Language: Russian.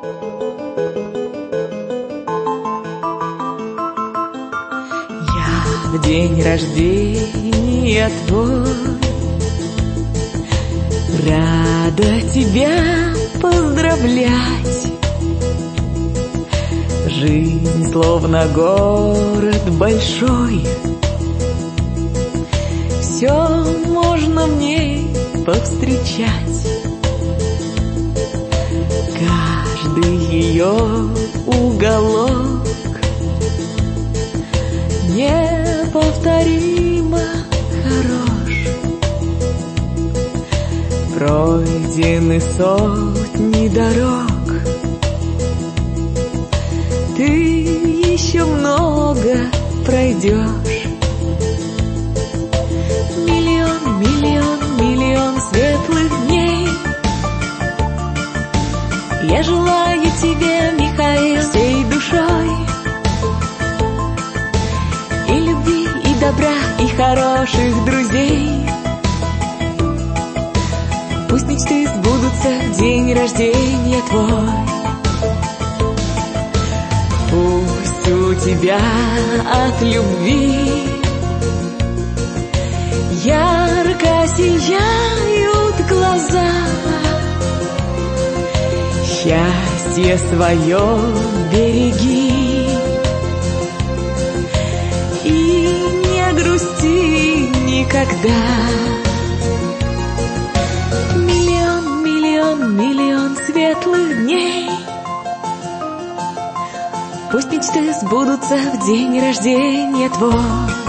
В день рождения твой рада тебя поздравлять. Жизнь словно город большой, все можно в ней повстречать. Каждый ее уголок неповторимо хорош. Пройдены сотни дорог, ты еще много пройдешь. Миллион, миллион, миллион светлых дней я желаю тебе, Михаил, всей душой. И любви, и добра, и хороших друзей. Пусть мечты сбудутся в день рождения твой. Пусть у тебя от любви ярко сияют глаза. Счастье свое береги и не грусти никогда. Миллион, миллион, миллион светлых дней. Пусть мечты сбудутся в день рождения твой.